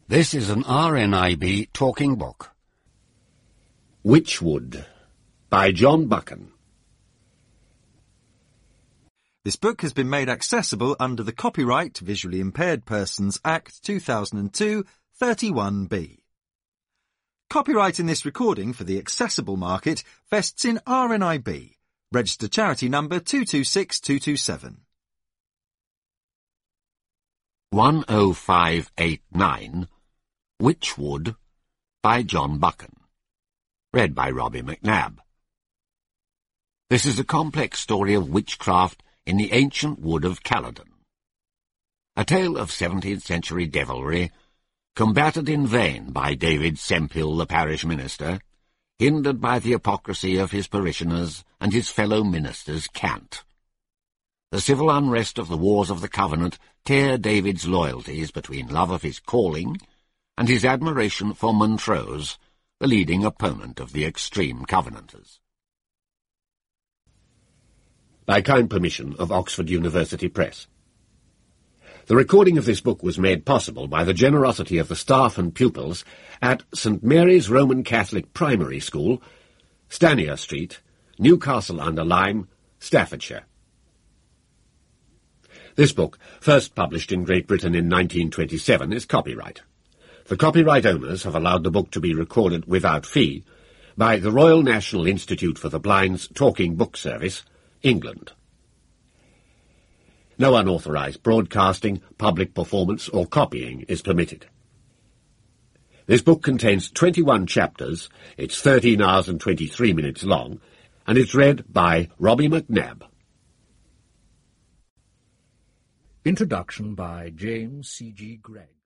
This is an RNIB talking book. Witchwood by John Buchan. This book has been made accessible under the Copyright Visually Impaired Persons Act 2002, 31B. Copyright in this recording for the accessible market vests in RNIB, registered charity number 226227. 10589 Witchwood by John Buchan. Read by Robbie McNabb. This is a complex story of witchcraft in the ancient wood of Caledon. A tale of 17th century devilry, combated in vain by David Sempill, the parish minister, hindered by the hypocrisy of his parishioners and his fellow minister's cant. The civil unrest of the Wars of the Covenant tear David's loyalties between love of his calling and his admiration for Montrose, the leading opponent of the extreme Covenanters. By kind permission of Oxford University Press. The recording of this book was made possible by the generosity of the staff and pupils at St. Mary's Roman Catholic Primary School, Stanier Street, Newcastle-under-Lyme, Staffordshire. This book, first published in Great Britain in 1927, is copyright. The copyright owners have allowed the book to be recorded without fee by the Royal National Institute for the Blind's Talking Book Service, England. No unauthorized broadcasting, public performance or copying is permitted. This book contains 21 chapters, it's 13 hours and 23 minutes long, and it's read by Robbie McNabb. Introduction by James C.G. Gregg.